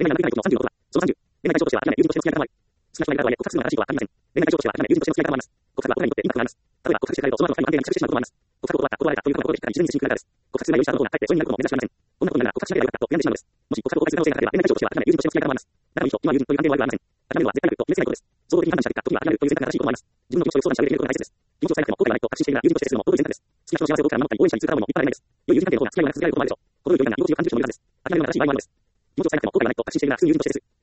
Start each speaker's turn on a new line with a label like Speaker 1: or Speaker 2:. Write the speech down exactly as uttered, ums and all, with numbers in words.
Speaker 1: 恋愛ができないことのさんじゅうろくは、そのさんじゅう、恋愛対象としては、友人としての付き合いが構わない。少なくとも恋愛があれ、告白するのが正しいとは限りません。恋愛対象としては、友人としての付き合いが構わない。告白は大人にとってインパクトがあります。例えば、告白してしまうと、その後の二人の関係が消してしまうこともあります。告白を断った、断られたということのことで、一旦自然に進行がです。告白する内容にしたことがかえって疎遠になることも珍しくありません。こんなことなら告白しなければよかったと病んでしまうのです。もし告白を大切な女性が彼ば、恋愛対象としては、あくまで友人としての付き合いが構わない。だからいいと、今は友人という関係は悪くはありません。諦めるのは絶対悪と決めつけないことです。総合的に判断した結果、時には諦めるという選択が正しいと思います。自分の気持ちを相談し上げてみることが大切です。気持ちを伝えなくても後悔はないと確信しているなら、友人としてするのも尊い選択です。好きな人の幸せを僕から守ったり、応援者に通からもいっぱいあるないです。良い友人関係の方が付き合いを長く続けられることもあるでしょう。このように良いな居心地を感じる人もいるはずです。諦めるのは正しい場合もあるんです。気持ちを伝えなくても後悔はないと確信しているなら、普通に友人としてです。